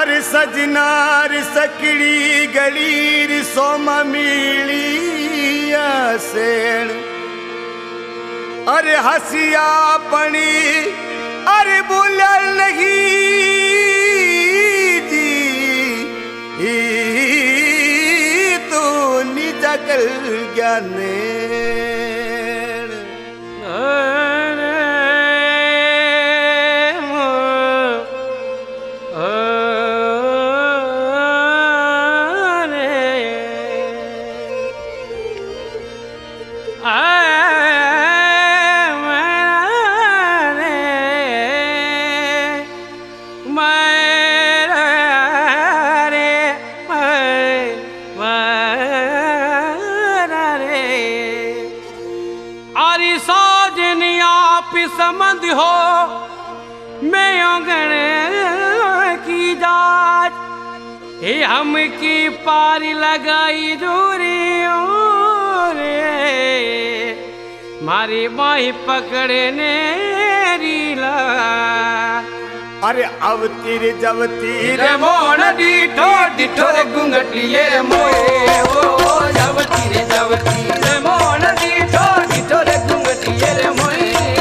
अरे सजनार सकड़ी गलीर सोमा मिलिया सेण अरे हसिया पणी अरे बोलल नहीं जी तू निजा कल ज्ञाने समझ हो मैं अंगने की जाच हे हम की पारी लगाई दूरी रे मारी बाही पकड़े ने रीला अरे अब तीर जब तीर मोन डिठो डिठो रे घुंघटिए मोए ओ जब तीर मोन डिठो डिठो रे घुंघटिए रे मोए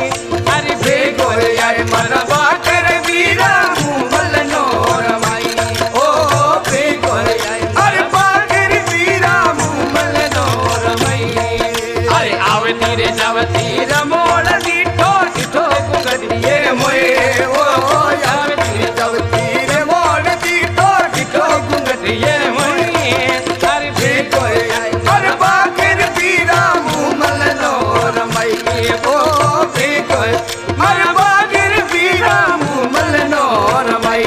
मरबा कर वीरा मुमल नोरमाई ओ बेगोर अरे बाकर वीरा मुमल नोरमाई अरे आवे तीरे जाव तीर मोड़ डिठो डिठो गुगड़िए मोए ओ आवे तीरे जाव तीर मोड़ डिठो डिठो गुगड़िए मोए अरे बेगोर अरे बाकर वीरा मुमल नोरमाई ओ बेगोर अरे मुमल नोरमाई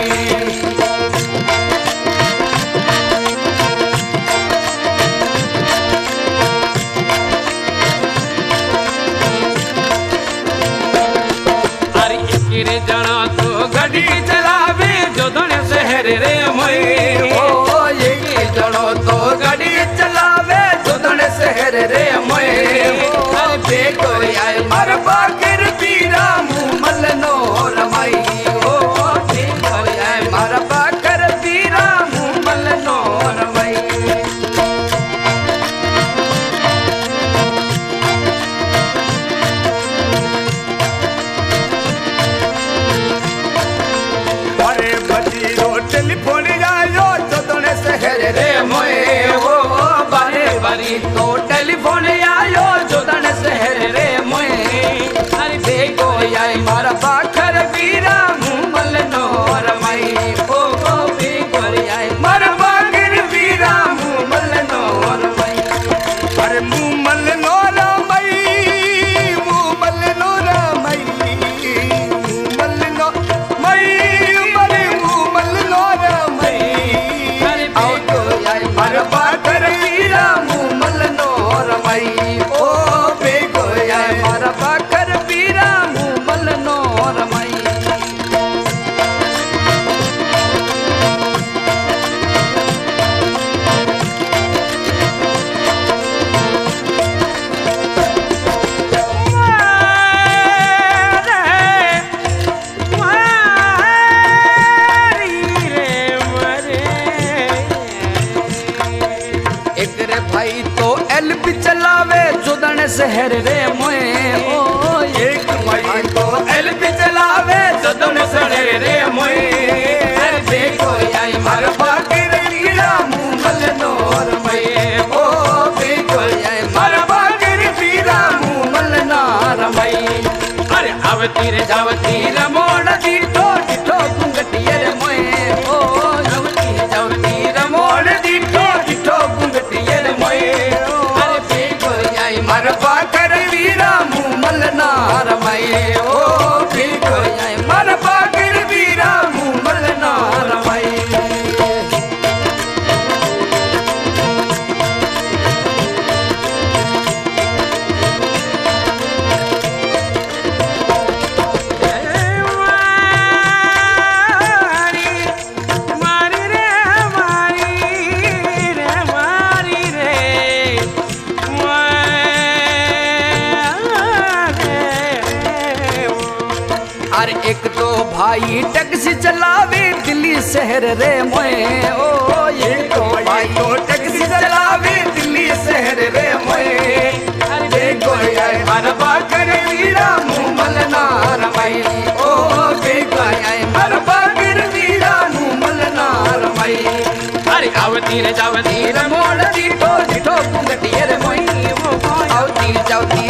अरे इकरे जना तो गड्डी चलावे जो धने शहर रे मोए ओ ये जनो तो गड्डी चलावे जो धने शहर रे मोए अरे बेको आए मर बाकर पीरा मुमल नोरमाई तो टेलीफोन आयो जोदन शहर रे मोए अरे बेगो आई मारा बाखर वीरा मुमल नोरमाई ओ बेगो आई मारा बाखर वीरा मुमल नोरमाई अरे मुमल नोरमाई मुमल नोरमाई मुमल नोरमाई अरे मुमल नोरमाई अरे बेगो आई मारा बाखर वीरा मुमल नोरमाई ओ बेगो आई मारा बाखर वीरा मुमल नोरमाई भाई तो एलपी चलावे जोदन शहर रे मोए ओ एक भाई तो एलपी चलावे जोदन शहर रे मोए देखो आई मार बाकर वीरा मुमल नोरमाई ओ देखो आई मार बाकर वीरा मुमल नोरमाई अरे अब तीर जाव तीर मोड़ डिठो डिठो घुंघटिए रे मोए ओ अब तीर जाव तीर मोड़ डिठो डिठो घुंघटिए रे मोए अरे बेगो आई मर बाकर वीरा मुमल नोरमाई ओ बेगो आई मर बाकर वीरा मुमल नोरमाई भाई टैक्सी चलावे दिल्ली शहर रे मोए ओ एक भाई तो टैक्सी चलावे दिल्ली शहर रे मोए देखो आए मरबा कर वीरा मुमल नार मई ओ देखो आए मरबा कर वीरा मुमल नार मई अरे आवती रे जावती रे मोड़ दी तो जिठो कुंगटी रे मोई आवती जावती